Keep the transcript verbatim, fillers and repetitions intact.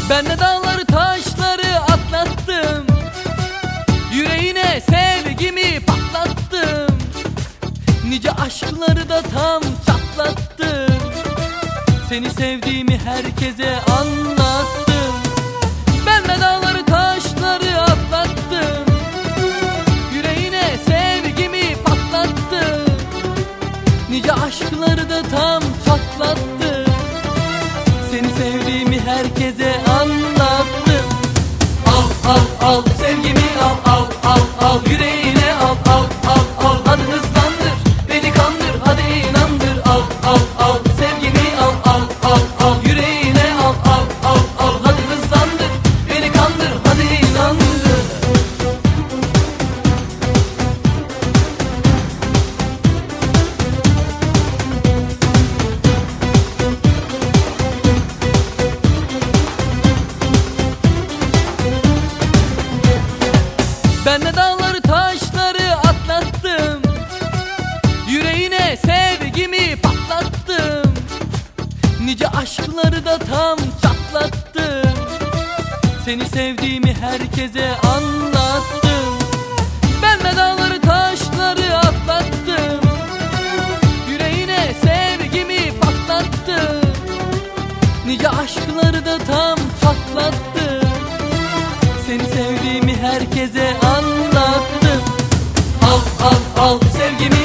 Ben de dağları taşları atlattım, yüreğine sevgimi patlattım. Nice aşkları da tam çatlattım. Seni sevdiğimi herkese anlattım. Ben de dağları taşları atlattım, yüreğine sevgimi patlattım. Nice aşkları da tam çatlattım. Seni sevdiğimi herkese anlattım. Al al al sevgimi al al al al, yüreğine al al al al. Hadi hızlandır beni kandır, hadi inandır. Al al al sevgimi al al al al, yüreğine al al al al. Hadi hızlandır beni kandır, hadi inandır. Ben de dağları taşları atlattım, yüreğine sevgimi patlattım. Nice aşkları da tam çatlattım. Seni sevdiğimi herkese anlattım. Ben de dağları taşları atlattım, yüreğine sevgimi patlattım. Nice aşkları da tam çatlattım. Seni sevdiğimi herkese anlattım. Al al al sevgimi